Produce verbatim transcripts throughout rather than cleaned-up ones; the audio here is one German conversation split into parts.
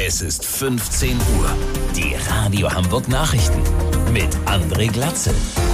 Es ist fünfzehn Uhr. Die Radio Hamburg Nachrichten mit André Glatzel.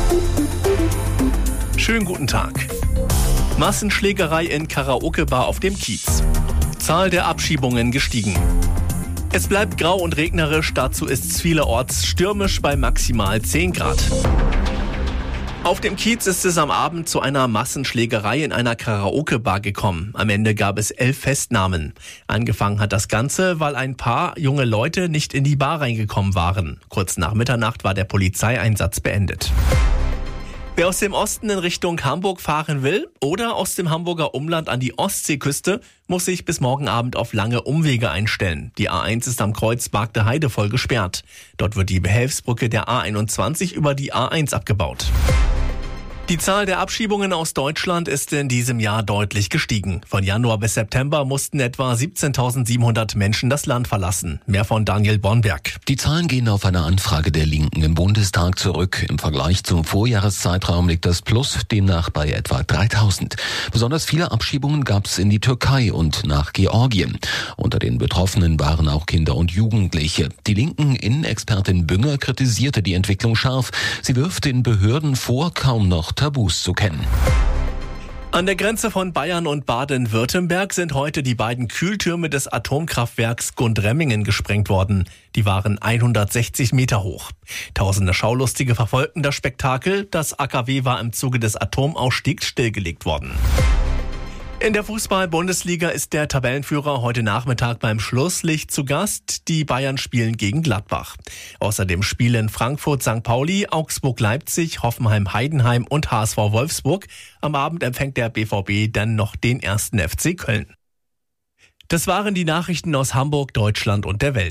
Schönen guten Tag. Massenschlägerei in Karaoke-Bar auf dem Kiez. Zahl der Abschiebungen gestiegen. Es bleibt grau und regnerisch, dazu ist es vielerorts stürmisch bei maximal zehn Grad. Auf dem Kiez ist es am Abend zu einer Massenschlägerei in einer Karaoke-Bar gekommen. Am Ende gab es elf Festnahmen. Angefangen hat das Ganze, weil ein paar junge Leute nicht in die Bar reingekommen waren. Kurz nach Mitternacht war der Polizeieinsatz beendet. Wer aus dem Osten in Richtung Hamburg fahren will oder aus dem Hamburger Umland an die Ostseeküste, muss sich bis morgen Abend auf lange Umwege einstellen. Die A eins ist am Kreuz Bargte Heide voll gesperrt. Dort wird die Behelfsbrücke der A einundzwanzig über die A eins abgebaut. Die Zahl der Abschiebungen aus Deutschland ist in diesem Jahr deutlich gestiegen. Von Januar bis September mussten etwa siebzehntausendsiebenhundert Menschen das Land verlassen. Mehr von Daniel Bornberg. Die Zahlen gehen auf eine Anfrage der Linken im Bundestag zurück. Im Vergleich zum Vorjahreszeitraum liegt das Plus demnach bei etwa dreitausend. Besonders viele Abschiebungen gab es in die Türkei und nach Georgien. Unter den Betroffenen waren auch Kinder und Jugendliche. Die linken Innenexpertin Bünger kritisierte die Entwicklung scharf. Sie wirft den Behörden vor, kaum noch Tabus zu kennen. An der Grenze von Bayern und Baden-Württemberg sind heute die beiden Kühltürme des Atomkraftwerks Gundremmingen gesprengt worden. Die waren hundertsechzig Meter hoch. Tausende Schaulustige verfolgten das Spektakel. Das A K W war im Zuge des Atomausstiegs stillgelegt worden. In der Fußball-Bundesliga ist der Tabellenführer heute Nachmittag beim Schlusslicht zu Gast. Die Bayern spielen gegen Gladbach. Außerdem spielen Frankfurt Sankt Pauli, Augsburg Leipzig, Hoffenheim Heidenheim und H S V Wolfsburg. Am Abend empfängt der B V B dann noch den ersten F C Köln. Das waren die Nachrichten aus Hamburg, Deutschland und der Welt.